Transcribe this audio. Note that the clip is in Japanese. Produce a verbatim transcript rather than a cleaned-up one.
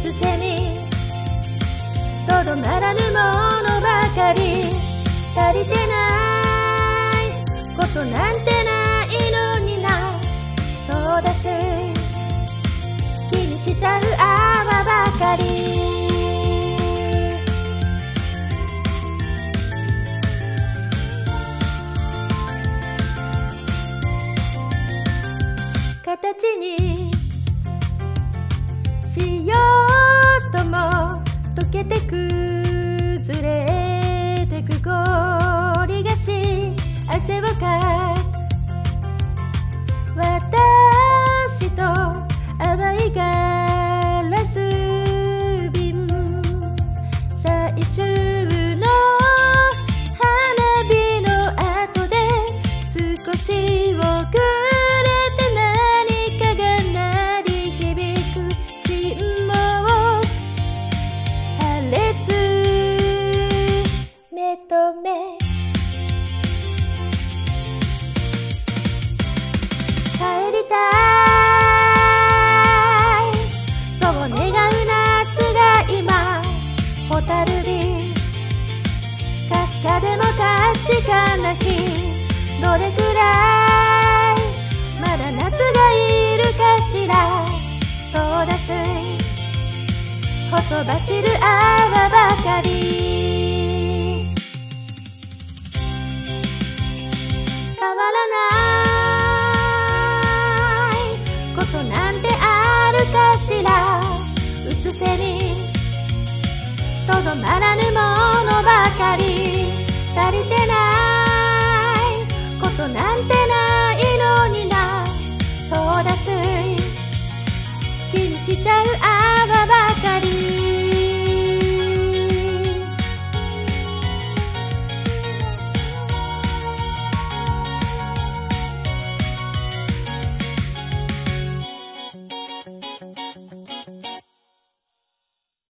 つせにとどまらぬものばかり。足りてないことなんてないのにな。そうだす気にしちゃう泡ばかり。形にしようとも溶けて崩れてく氷菓子。汗をか私と淡いガラス瓶。最終の花火の後で少し遅れて何かが鳴り響く沈黙。破裂目と目。帰りたいそう願う夏が今ホタルにかすかでも確かな日。どれくらいまだ夏がいるかしら。そうだすいほとばしる泡ばかり。変わらないことなんてあるかしら。うつせにとどまらぬものばかり。足りてないことなんてないのにな。そうだすい気にしちゃう泡ばかり。